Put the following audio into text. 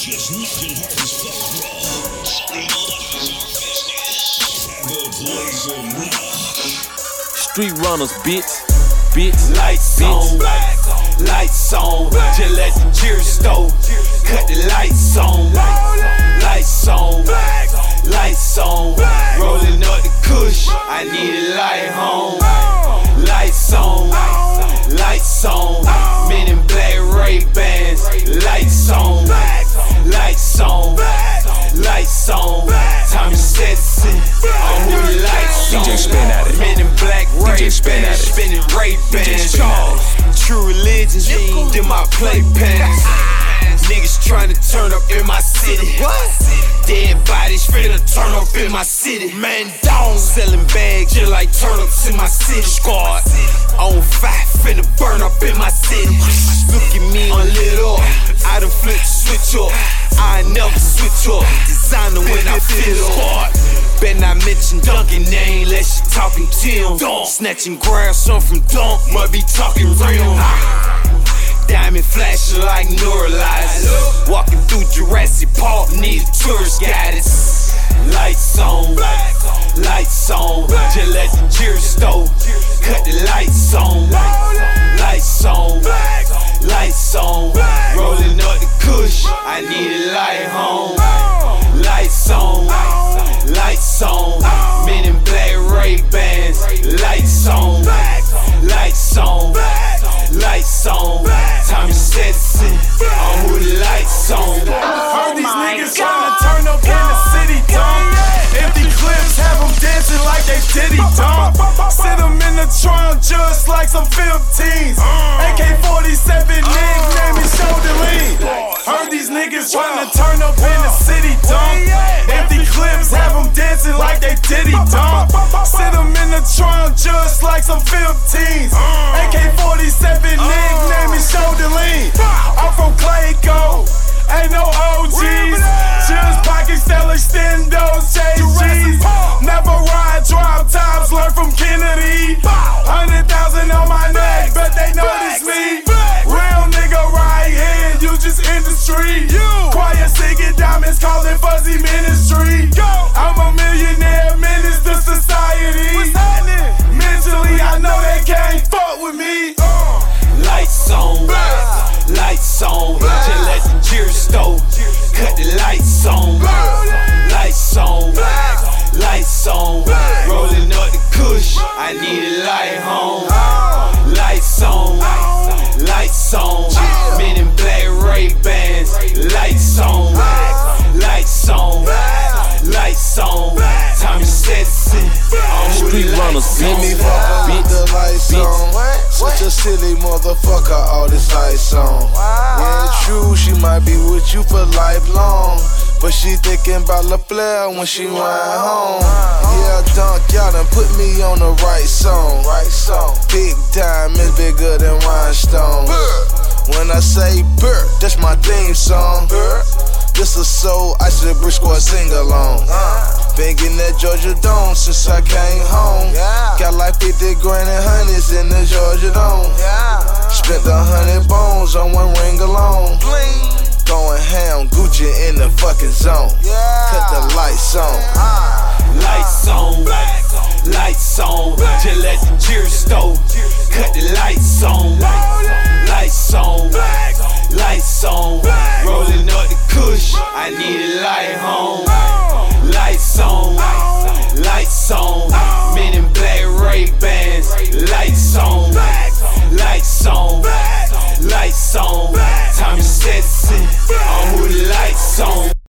Just nothing hard as fuck, bro. Street love is our business. The blaze of rock. Street runners, bitch. Lights on, lights on. Just let the cheers stove. Cut the lights on, lights on, lights on. Rolling up the kush, I need a light home. Lights on, lights on. Men in black Ray-Bans. Lights on, lights on, lights on. Tommy Stetson, on who the lights on. DJ spin at it. Men in black DJ spin at Ray-Bans, it. spinning Ray-Bans. spin at it. True religion, them my playpens. Niggas tryna turn up in my city. Dead bodies finna turn up in my city. Man down, selling bags just like turnips in my city. Squad on fire, finna burn up in my city. Look at me, I'm lit up. I done flipped the switch up. I ain't never switch up. Designer when I fit up. Bet not mention Duncan name unless you talking Tim. Snatching grandson from Dunk, must be talking real. Diamond flashing like neuralizer. Walking through Jurassic Park, need a tourist guidance. Lights on, lights on. Just let the cheers stove. Cut the lights on, lights on, lights on. Rolling up the kush, I need a light home. Lights on, lights on. Men in black Ray-Bans. Lights on, lights on, lights on. Tommy Stetson, on who the lights on. Heard these niggas tryna turn up in the city, dumb. Empty clips have them dancing like they Diddy, dumb. Sit them in the trunk just like some 15s. AK-47 nickname is Shoulder Lean. Heard these niggas tryna turn up in the city, dumb. Empty clips have them dancing like they Diddy, dumb. Sit them in the trunk just like some 15s. AK-47 nickname is Shoulder Lean. I'm from Clayco, ain't no OGs. Just pockets, sell extendos, JGs. Never ride drop tops, learn from Kennedy. 100,000 on my neck, but they notice me. Real nigga right here, you just in the street. Quiet, singing diamonds, calling fuzzy ministry. I'm a millionaire, menace to society. Mentally, I know they can't fuck with me. Lights on, lights on. Just let the cheers stove. Cut the lights on, lights on, lights on. Rolling up the kush, I need a light home. Lights on, lights on. Men in black Ray-Bans. Lights on, lights on, lights on. Tommy Stetson, on who Street the runners, lights Let me on. fuck with the lights on. Such a silly motherfucker, all this lights on. Yeah, true, she might be with you for lifelong, but she thinking about La Flair when she ride home. Yeah, Dunk, y'all done put me on the right song. Big diamonds bigger than rhinestone. When I say Burt, that's my theme song. This a soul, I should Brick Squad sing along. Been getting that Georgia Dome since I came home. Got like 50 grand and hundreds in the Georgia Dome. Spent 100 bones on one ring alone. Going ham, Gucci in the fucking zone. Cut the lights on. Lights on, lights on. Just let the cheers stove. Cut the lights on, lights on, lights on. Rolling up the kush, I need a light home. Lights on, lights on. Men in black Ray-Bans. Lights on, lights on, lights on. Tommy Stetson, on who the lights on.